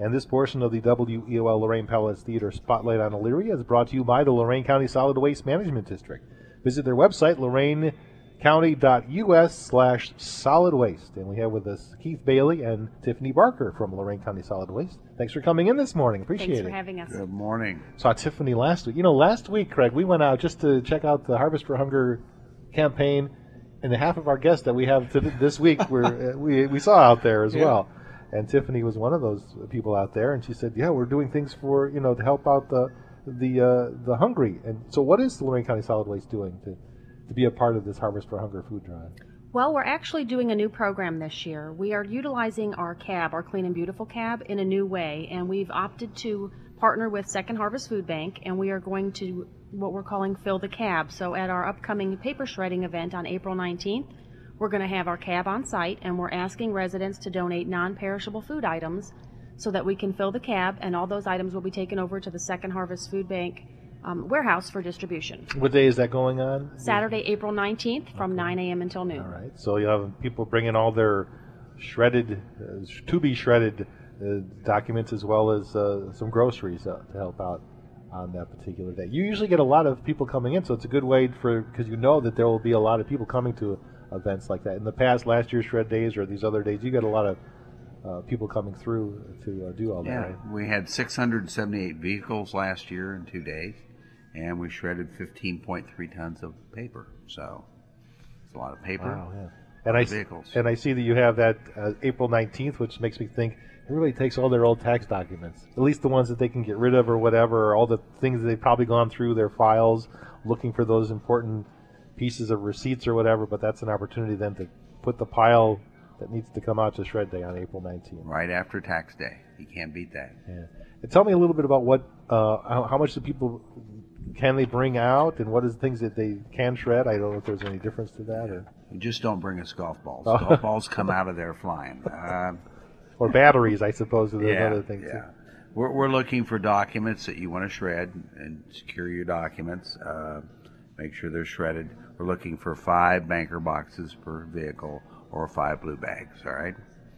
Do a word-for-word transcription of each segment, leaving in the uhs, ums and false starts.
And this portion of the W E O L Lorain Palace Theater Spotlight on Elyria is brought to you by the Lorain County Solid Waste Management District. Visit their website, lorain county dot U S slash solid waste. And we have with us Keith Bailey and Tiffany Barker from Lorain County Solid Waste. Thanks for coming in this morning. Appreciate Thanks it. for having us. Good morning. Saw Tiffany last week. You know, last week, Craig, we went out just to check out the Harvest for Hunger campaign, and half of our guests that we have to this week were uh, we we saw out there as Yeah. well. And Tiffany was one of those people out there, and she said, "Yeah, we're doing things for you know to help out the the uh, the hungry." And so, what is Lorain County Solid Waste doing to to be a part of this Harvest for Hunger food drive? Well, we're actually doing a new program this year. We are utilizing our cab, our Clean and Beautiful cab, in a new way, and we've opted to partner with Second Harvest Food Bank, and we are going to what we're calling Fill the Cab. So at our upcoming paper shredding event on April nineteenth, we're going to have our cab on site, and we're asking residents to donate non-perishable food items so that we can fill the cab, and all those items will be taken over to the Second Harvest Food Bank um, warehouse for distribution. What day is that going on? Saturday, April nineteenth from nine a.m. until noon. All right. So you have people bringing all their shredded, uh, to be shredded uh, documents as well as uh, some groceries uh, to help out on that particular day. You usually get a lot of people coming in, so it's a good way for, because you know that there will be a lot of people coming to events like that. In the past, last year's shred days or these other days, you get a lot of uh, people coming through to uh, do all that. Yeah, Right? we had six hundred seventy-eight vehicles last year in two days, and we shredded fifteen point three tons of paper. So it's a lot of paper. Wow, yeah. And I, vehicles. and I see that you have that uh, April nineteenth, which makes me think everybody takes all their old tax documents, at least the ones that they can get rid of or whatever, or all the things that they've probably gone through their files looking for those important pieces of receipts or whatever, but that's an opportunity then to put the pile that needs to come out to shred day on April nineteenth. Right after tax day. You can't beat that. Yeah. And tell me a little bit about what, uh, how, how much do people, can they bring out, and what is things that they can shred? I don't know if there's any difference to that. Or You just don't bring us golf balls. Oh. Golf balls come out of there flying. Uh, or batteries, I suppose, are those yeah, other things. yeah. We're, we're looking for documents that you want to shred and secure your documents. Uh, make sure they're shredded. We're looking for five banker boxes per vehicle or five blue bags, all right?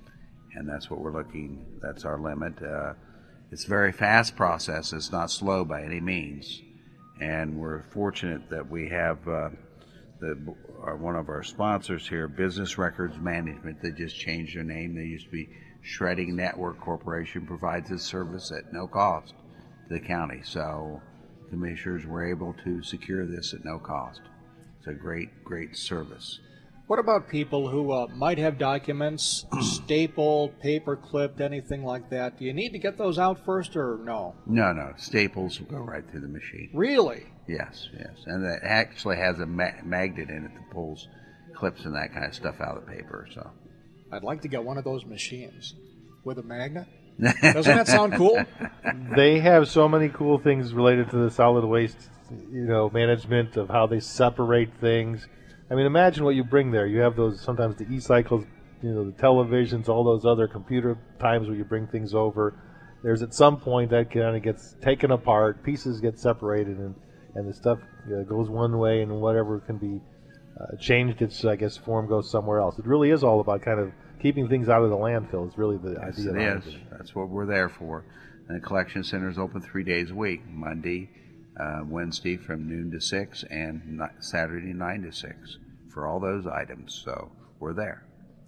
And that's what we're looking, that's our limit. Uh, it's a very fast process. It's not slow by any means. And we're fortunate that we have uh, the, our, one of our sponsors here, Business Records Management. They just changed their name. They used to be Shredding Network Corporation, provides this service at no cost to the county. So commissioners were able to secure this at no cost. It's a great, great service. What about people who uh, might have documents stapled, paper clipped, anything like that? Do you need to get those out first or no? No, no. Staples will go right through the machine. Really? Yes, yes. And it actually has a ma- magnet in it that pulls clips and that kind of stuff out of the paper. So I'd like to get one of those machines with a magnet. Doesn't that sound cool? They have so many cool things related to the solid waste, you know, management of how they separate things. I mean, imagine what you bring there. You have those, sometimes the e-cycles, you know, the televisions, all those other computer times where you bring things over. There's at some point that kind of gets taken apart, pieces get separated, and, and the stuff you know, goes one way, and whatever can be uh, changed, its, I guess, form goes somewhere else. It really is all about kind of keeping things out of the landfill. It's really the yes, idea. it behind is. it. That's what we're there for. And the collection center is open three days a week, Monday, uh, Wednesday from noon to six, and ni- Saturday nine to six for all those items. So we're there.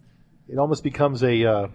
It almost becomes a, uh,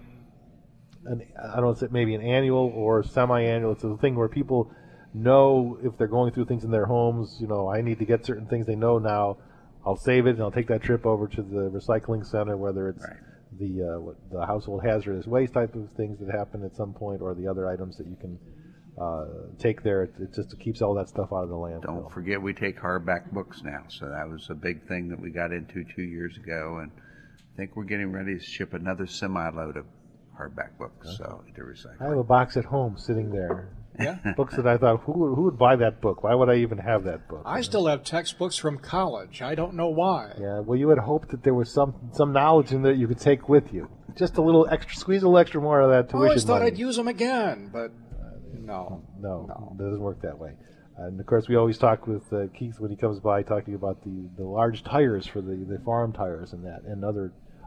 an, I don't know, if it's maybe an annual or semi-annual. It's a thing where people know if they're going through things in their homes, you know, I need to get certain things. They know now, I'll save it and I'll take that trip over to the recycling center, whether it's Right. the uh, what, the household hazardous waste type of things that happen at some point, or the other items that you can uh, take there. It, it just keeps all that stuff out of the landfill. Don't forget we take hardback books now. So that was a big thing that we got into two years ago. And I think we're getting ready to ship another semi-load of hardback books okay. so to recycle. I have a box at home sitting there. Yeah. Books that I thought, who, who would buy that book? Why would I even have that book? I still have textbooks from college. I don't know why. Yeah, well, you had hoped that there was some some knowledge in there you could take with you. Just a little extra, squeeze a little extra more of that tuition I always thought money. I'd use them again, but no. No, no. it doesn't work that way. And, of course, we always talk with uh, Keith when he comes by, talking about the, the large tires for the, the farm tires and that, and other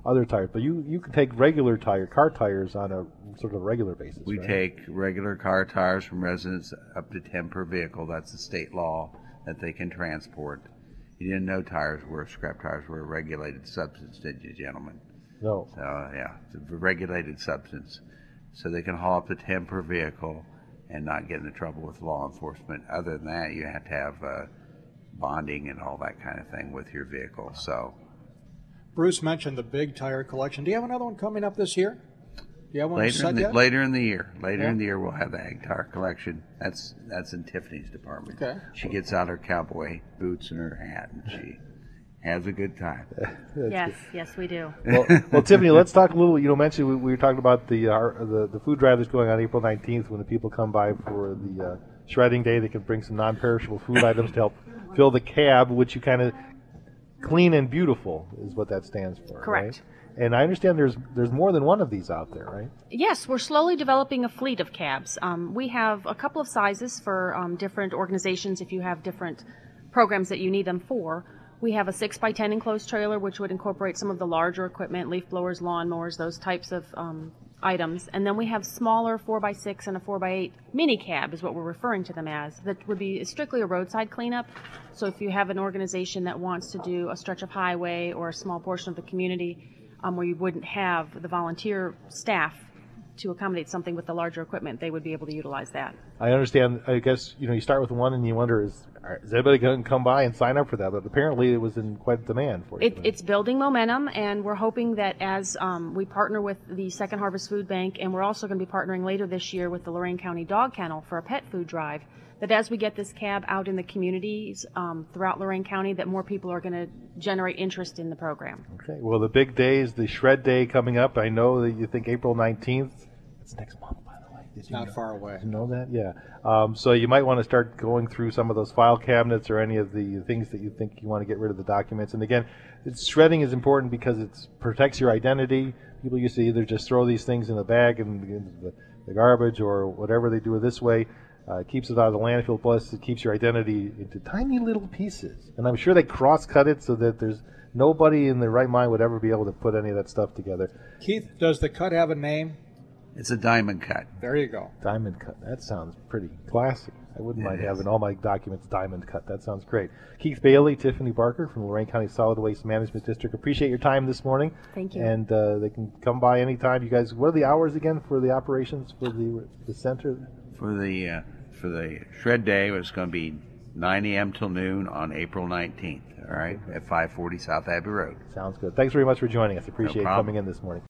other tires. But you, you can take regular tire, car tires on a sort of regular basis, We right? take regular car tires from residents up to ten per vehicle. That's the state law that they can transport. You didn't know tires were, scrap tires were a regulated substance, did you, gentlemen? No. So, yeah, it's a regulated substance. So they can haul up to ten per vehicle and not get into trouble with law enforcement. Other than that, you have to have uh, bonding and all that kind of thing with your vehicle. So, Bruce mentioned the big tire collection. Do you have another one coming up this year? Do you have one later set in, the, yet? later in the year, later Yeah. in the year, we'll have the ag tire collection. That's that's in Tiffany's department. Okay. She gets out her cowboy boots and her hat, and she has a good time. Yes, yes, we do. well, well, Tiffany, let's talk a little. You know, mentioned we, we were talking about the, uh, the the food drive that's going on April nineteenth. When the people come by for the uh, shredding day, they can bring some non-perishable food items to help fill the cab, which you kind of clean and beautiful is what that stands for. Correct. Right? And I understand there's there's more than one of these out there, right? Yes, we're slowly developing a fleet of cabs. Um, we have a couple of sizes for um, different organizations if you have different programs that you need them for. We have a six by ten enclosed trailer, which would incorporate some of the larger equipment, leaf blowers, lawnmowers, those types of um, items. And then we have smaller four by six and a four by eight mini cab is what we're referring to them as. That would be strictly a roadside cleanup. So if you have an organization that wants to do a stretch of highway or a small portion of the community um, where you wouldn't have the volunteer staff to accommodate something with the larger equipment, they would be able to utilize that. I understand. I guess you know you start with one and you wonder is is anybody going to come by and sign up for that? But apparently it was in quite demand for It, you. it's building momentum, and we're hoping that as um, we partner with the Second Harvest Food Bank, and we're also going to be partnering later this year with the Lorain County Dog Kennel for a pet food drive, that as we get this cab out in the communities um, throughout Lorain County, that more people are going to generate interest in the program. Okay. Well, the big day is the shred day coming up. I know that you think April nineteenth. It's next month, by the way. Did It's you not know? far away. Did you know that? Yeah. Um, so you might want to start going through some of those file cabinets or any of the things that you think you want to get rid of the documents. And again, it's, shredding is important because it protects your identity. People used to either just throw these things in the bag and in the, the garbage or whatever they do it this way. Uh, it keeps it out of the landfill, plus it keeps your identity into tiny little pieces. And I'm sure they cross-cut it so that there's nobody in their right mind would ever be able to put any of that stuff together. Keith, does the cut have a name? It's a diamond cut. There you go. Diamond cut. That sounds pretty classy. I wouldn't It mind is. having all my documents diamond cut. That sounds great. Keith Bailey, Tiffany Barker from Lorain County Solid Waste Management District. Appreciate your time this morning. Thank you. And uh, they can come by anytime. You guys, what are the hours again for the operations for the the center? For the uh, for the shred day, it's going to be nine a.m. till noon on April nineteenth. All right, at five forty South Abbey Road. Sounds good. Thanks very much for joining us. Appreciate you problem. coming in this morning.